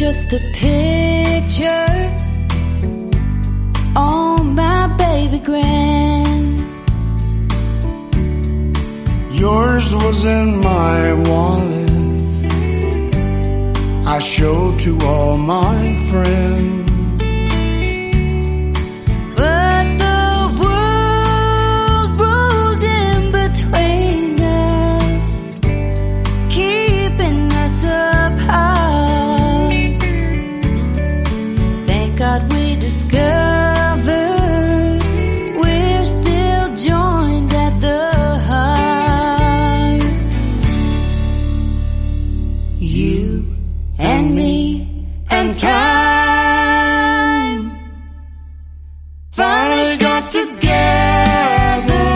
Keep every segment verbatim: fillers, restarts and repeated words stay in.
just a picture on my baby grand. Yours was in my wallet, I showed to all my friends. But the world rolled in between us, keeping us apart. Thank God we discovered we're still joined at the heart. You and me and time finally got together.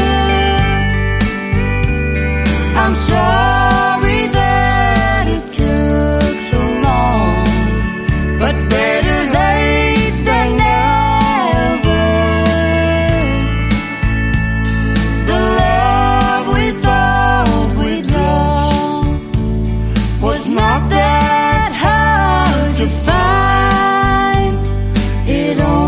I'm sorry that it took so long, but better late than never. The love we thought we'd lost was not that hard to find. It only